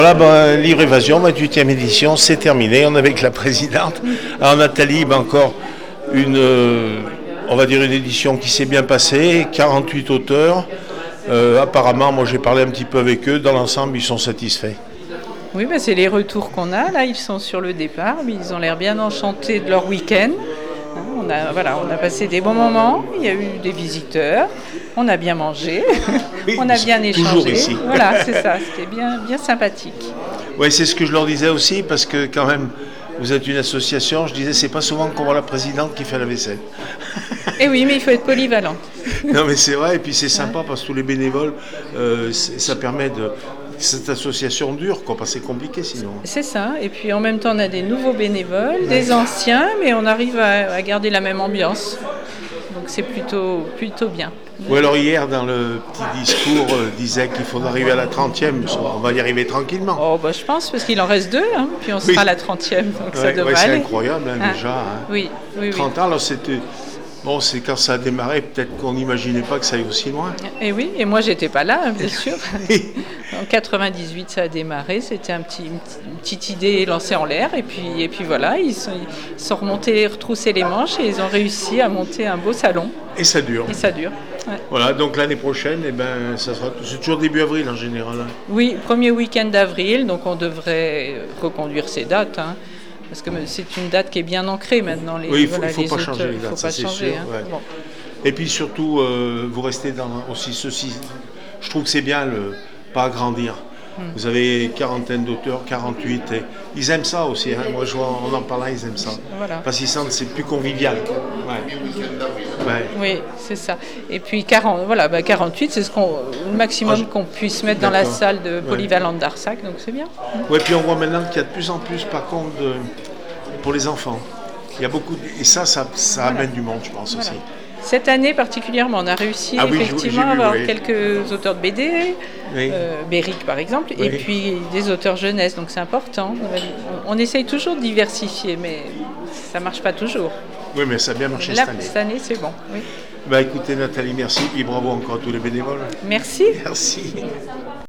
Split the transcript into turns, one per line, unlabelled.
Voilà, Livre Évasion, 28e édition, c'est terminé. On est avec la présidente. Alors Nathalie, encore on va dire une édition qui s'est bien passée, 48 auteurs. Apparemment, moi j'ai parlé un petit peu avec eux, dans l'ensemble ils sont satisfaits.
Oui, c'est les retours qu'on a. Là, ils sont sur le départ, mais ils ont l'air bien enchantés de leur week-end. On a passé des bons moments, il y a eu des visiteurs, on a bien mangé,
Oui,
on a bien échangé.
toujours ici.
Voilà, c'est ça, c'était bien sympathique.
Oui, c'est ce que je leur disais aussi, parce que quand même, vous êtes une association, je disais, c'est pas souvent qu'on voit la présidente qui fait la vaisselle.
Et oui, mais il faut être polyvalent.
Non mais c'est vrai, et puis c'est sympa parce que tous les bénévoles, ça permet de... Cette association dure, quoi, parce que c'est compliqué sinon.
C'est ça, et puis en même temps on a des nouveaux bénévoles, des anciens, mais on arrive à garder la même ambiance. Donc c'est plutôt bien.
Ou alors hier, dans le petit discours, disait qu'il faut arriver à la 30e, on va y arriver tranquillement.
Oh, je pense, parce qu'il en reste 2, puis on sera à la 30e, donc ça devrait
c'est
aller.
incroyable déjà. Hein.
Oui.
30 ans, alors c'était... Bon, c'est quand ça a démarré, peut-être qu'on n'imaginait pas que ça aille aussi loin.
Et oui, et moi j'étais pas là, bien sûr. En 98, ça a démarré, c'était une petite idée lancée en l'air, et puis voilà, ils sont remontés, retroussés les manches, et ils ont réussi à monter un beau salon.
Et ça dure.
Ouais.
Voilà, donc l'année prochaine, ça sera, c'est toujours début avril en général. Hein.
Oui, premier week-end d'avril, donc on devrait reconduire ces dates. Parce que c'est une date qui est bien ancrée maintenant.
Il ne faut pas changer les dates, ça c'est sûr. Ouais.
Bon.
Et puis surtout, vous restez dans aussi ceci. Je trouve que c'est bien pas agrandir. Vous avez une quarantaine d'auteurs, 48. Et ils aiment ça aussi. Hein. Moi, je vois, on en parle, ils aiment ça.
Voilà.
Parce qu'ils sentent que c'est plus convivial. Ouais.
Oui, c'est ça. Et puis 48, c'est le maximum qu'on puisse mettre dans la salle de polyvalente d'Arsac, donc c'est bien.
Oui, puis on voit maintenant qu'il y a de plus en plus, par contre, pour les enfants. Il y a beaucoup, et ça amène du monde, je pense aussi.
Cette année particulièrement, on a réussi effectivement à avoir quelques auteurs de BD, Béric par exemple, et puis des auteurs jeunesse, donc c'est important. On essaye toujours de diversifier, mais ça ne marche pas toujours.
Oui, mais ça a bien marché
cette année, c'est bon. Oui.
Écoutez Nathalie, merci, et bravo encore à tous les bénévoles.
Merci.
Merci.